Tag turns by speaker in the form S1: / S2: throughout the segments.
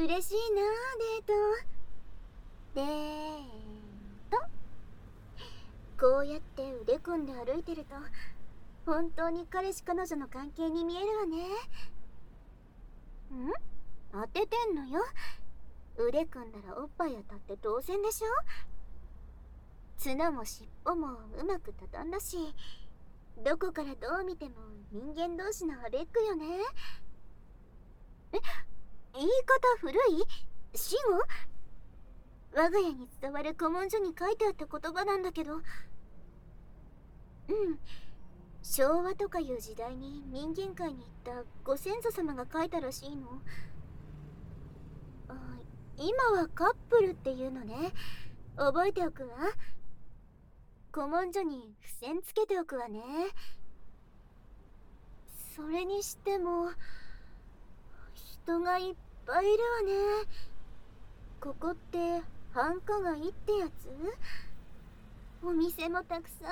S1: 嬉しいなデート。こうやって腕組んで歩いてると本当に彼氏彼女の関係に見えるわね。当ててんのよ。腕組んだらおっぱい当たって当然でしょ。角も尻尾もうまく畳んだし、どこからどう見ても人間同士のアベックよね。言い方古い？死語？我が家に伝わる古文書に書いてあった言葉なんだけど。昭和とかいう時代に人間界に行ったご先祖様が書いたらしいの。今はカップルっていうのね。覚えておくわ。古文書に付箋つけておくわね。それにしても人がいっぱいいるわね。ここって繁華街ってやつ？お店もたくさん。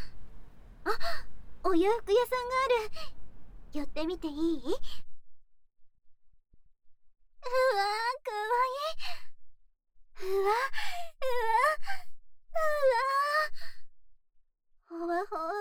S1: お洋服屋さんがある。寄ってみていい？うわー、かわいい。うわ、うわ、うわ、ほわほわほわ。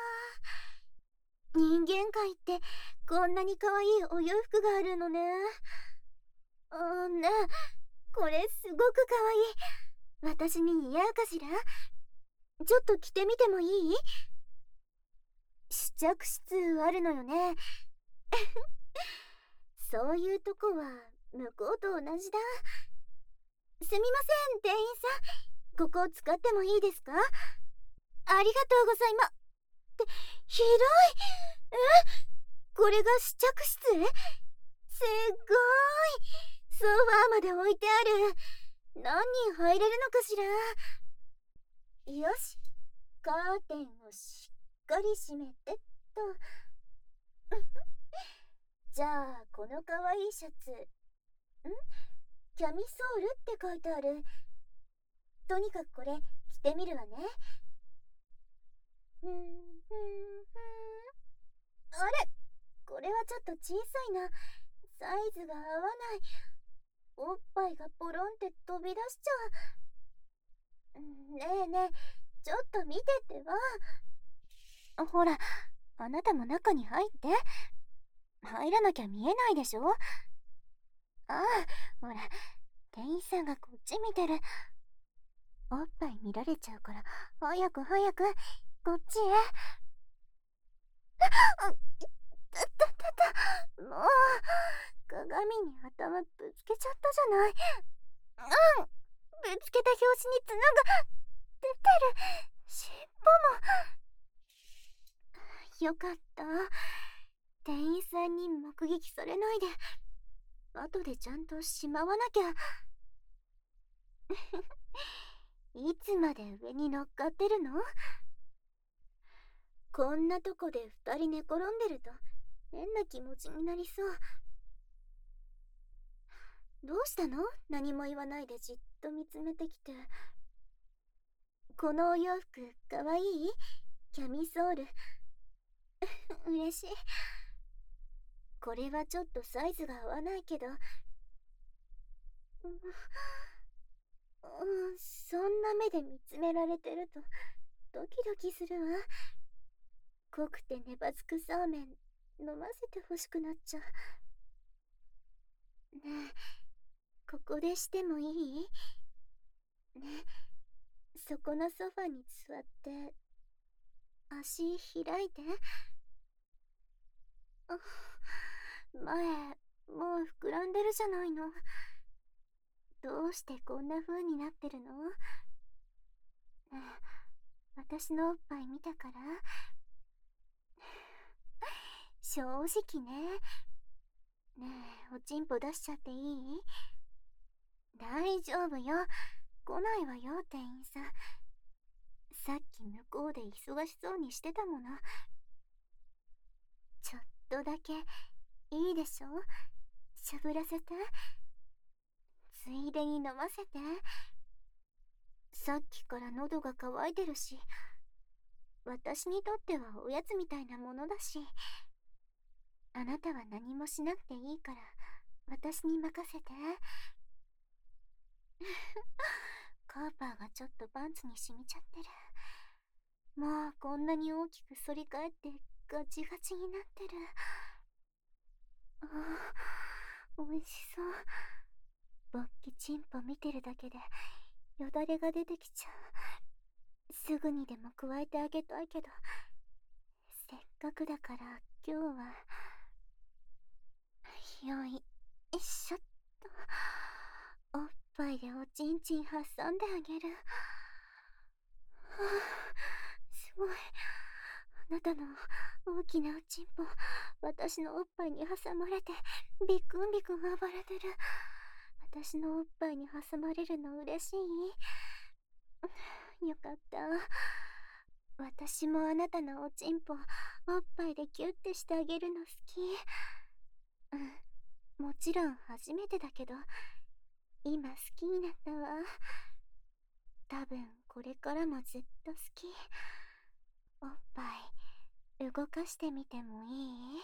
S1: 人間界ってこんなにかわいいお洋服があるのね。ねえ、これすごくかわいい。私に似合うかしら？ちょっと着てみてもいい？試着室あるのよね。そういうとこは向こうと同じだ。すみません、店員さん。ここを使ってもいいですか？ありがとうございま。広い。これが試着室？すごーい。ソファーまで置いてある。何人入れるのかしら？よし、カーテンをしっかり閉めてっと。じゃあこのかわいいシャツ、キャミソールって書いてある。とにかくこれ着てみるわね。あれ、これはちょっと小さいな。サイズが合わない。おっぱいがポロンって飛び出しちゃう。ねえねえ、ちょっと見てってば。ほら、あなたも中に入って。入らなきゃ見えないでしょ。ほら、店員さんがこっち見てる。おっぱい見られちゃうから、早く早く、こっちへ。もう、鏡に頭ぶつけちゃったじゃない。ぶつけた拍子に角が出てる。尻尾も。よかった。店員さんに目撃されないで、後でちゃんとしまわなきゃ。いつまで上に乗っかってるの？こんなとこで二人寝転んでると変な気持ちになりそう。どうしたの？何も言わないでじっと見つめてきて。このお洋服かわいい？キャミソール。嬉しい。これはちょっとサイズが合わないけど。そんな目で見つめられてるとドキドキするわ。濃くてネバつくそうめん飲ませてほしくなっちゃう。ねえ、ここでしてもいい？ね、そこのソファに座って足開いて。前もう膨らんでるじゃないの。どうしてこんな風になってるの？私のおっぱい見たから？正直ね。ねえ、おちんぽ出しちゃっていい？大丈夫よ。来ないわよ、店員さん。さっき向こうで忙しそうにしてたもの。ちょっとだけいいでしょ？しゃぶらせて。ついでに飲ませて。さっきから喉が渇いてるし、私にとってはおやつみたいなものだし。あなたは何もしなくていいから私に任せて。カーパーがちょっとパンツに染みちゃってる。もうこんなに大きく反り返ってガチガチになってる。ああ、美味しそう。勃起チンポ見てるだけでよだれが出てきちゃう。すぐにでも加えてあげたいけど、せっかくだから今日はよいしょっと、おっぱいでおちんちん挟んであげる。はあ、すごい。あなたの大きなおちんぽ、私のおっぱいに挟まれてビクンビクン暴れてる。私のおっぱいに挟まれるの嬉しい？よかった。私もあなたのおちんぽ、おっぱいでキュッてしてあげるの好き。もちろん初めてだけど、今好きになったわ。多分これからもずっと好き。おっぱい動かしてみてもいい？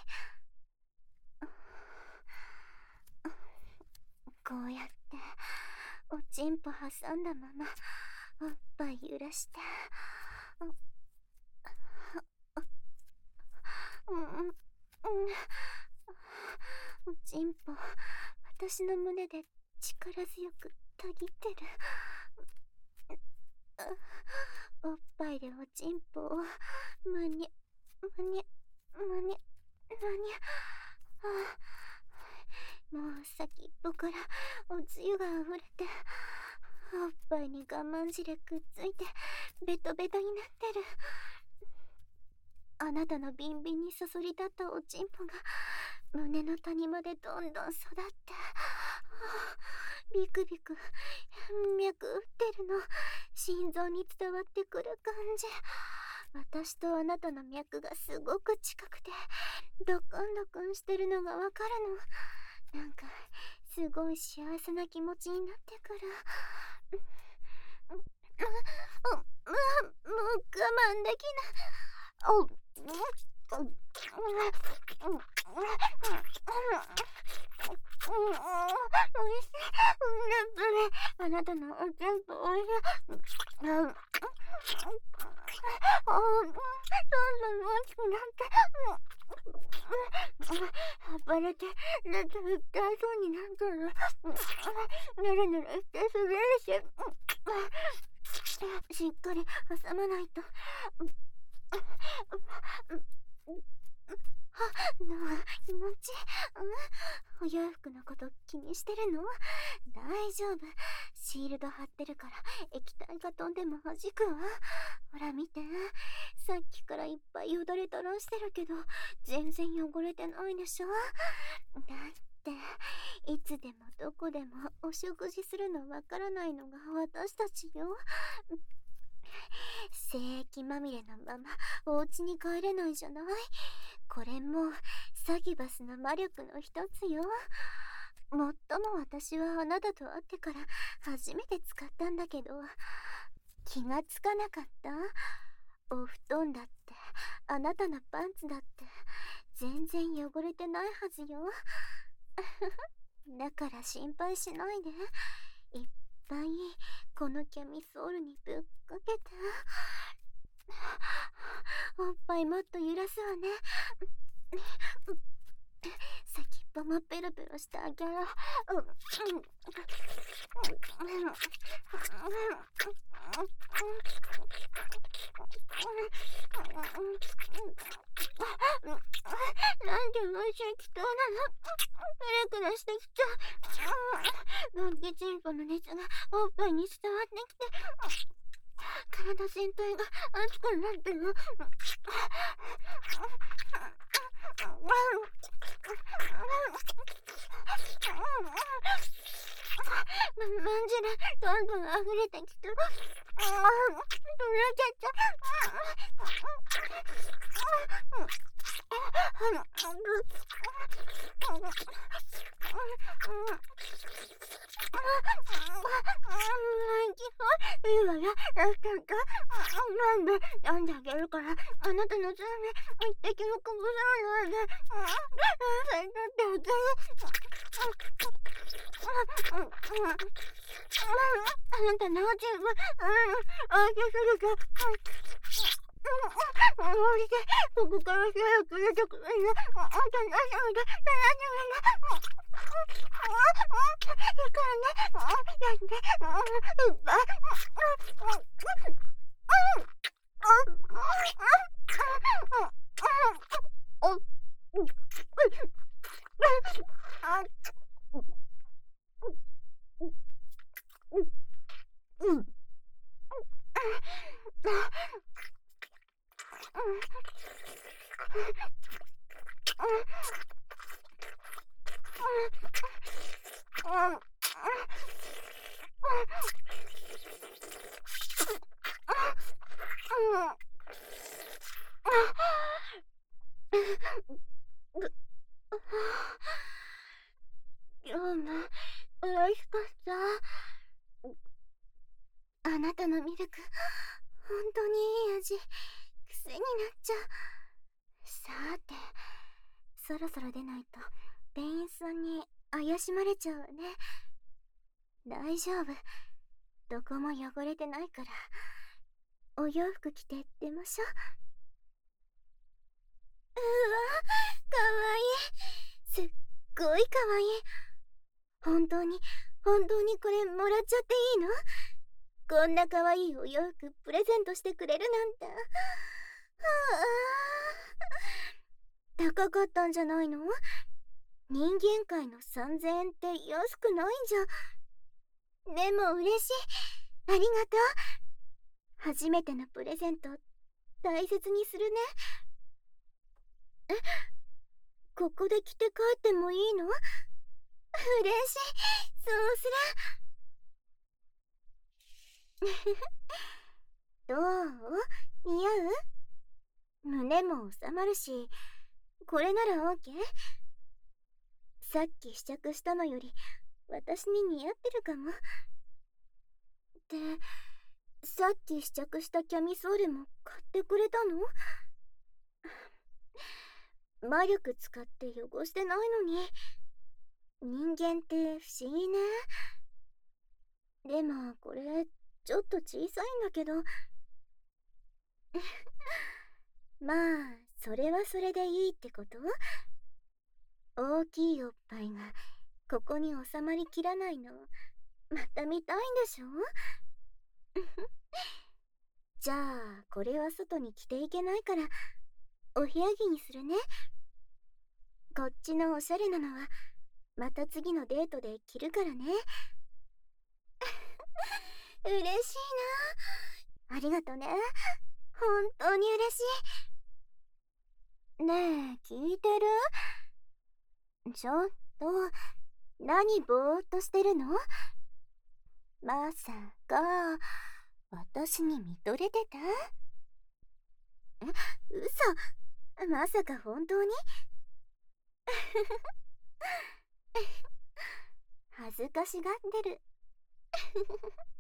S1: こうやっておちんぽ挟んだままおっぱい揺らして、おちんぽ私の胸で力強くたぎってる。おっぱいでおちんぽをむにゅむにゅむにゅむにゅ。もう先っぽからおつゆがあふれて、おっぱいに我慢汁くっついてベトベトになってる。あなたのビンビンにそそり立ったおちんぽが胸の谷までどんどん育って、ビクビク脈打ってるの心臓に伝わってくる感じ。私とあなたの脈がすごく近くてドクンドクンしてるのがわかるの。なんかすごい幸せな気持ちになってくる。もう我慢できない。あなたのおちんぽおいしい。どんどん大きくなって暴れてだって訴えそうになってる。ぬるぬるしてすぎるし、しっかり挟まないと。気持ち。お洋服のこと気にしてるの？大丈夫。シールド貼ってるから液体が飛んでも弾くわ。ほら見て。さっきからいっぱいよだれ垂らしてるけど全然汚れてないでしょ。だっていつでもどこでもお食事するのわからないのが私たちよ。精液まみれのままお家に帰れないじゃない。これもサギバスの魔力の一つよ。もっとも私はあなたと会ってから初めて使ったんだけど、気がつかなかった？お布団だってあなたのパンツだって全然汚れてないはずよ。だから心配しないで。いっぱいこのキャミソールにぶっかけて。おっぱいもっと揺らすわね。先っぽもペロペロしてあげる。なんで無視きとうなの。クラクラしてきた。ドンキチンポの熱がおっぱいに伝わってきて体全体が熱くなってる。まんじらどんどん溢れてきてちゃった読んであげるから、あなたの罪一滴もこぼさないで。先取っておけ。あなたの自分、大きすぎて。降りて、ここから早く出てくるね。あんたの足で、いいからね。やって、いっぱい。今日も美味しかった。あなたのミルク、本当にいい味。癖になっちゃう。さて、そろそろ出ないと店員さんに怪しまれちゃうわね。大丈夫。どこも汚れてないから。お洋服着て出ましょう。うわ、かわいい。すっごいかわいい。本当にこれもらっちゃっていいの？こんなかわいいお洋服プレゼントしてくれるなんて。はあ、高かったんじゃないの？人間界の3000円って安くないんじゃ。でも嬉しい。ありがとう。初めてのプレゼント大切にするね。ここで着て帰ってもいいの？嬉しい。そうする。どう？似合う？胸も収まるし、これなら OK？ さっき試着したのより私に似合ってるかも。で、さっき試着したキャミソールも買ってくれたの？魔力使って汚してないのに。人間って不思議ね。でもこれちょっと小さいんだけど。まあそれはそれでいいってこと？大きいおっぱいがここに収まりきらないのまた見たいんでしょ？じゃあこれは外に着ていけないからお部屋着にするね。こっちのおしゃれなのはまた次のデートで着るからね。嬉しいな。ありがとね。本当に嬉しい。ねえ、聞いてる？ちょっと、何ぼーっとしてるの？まさか、私に見とれてた？嘘。まさか本当に？恥ずかしがってる。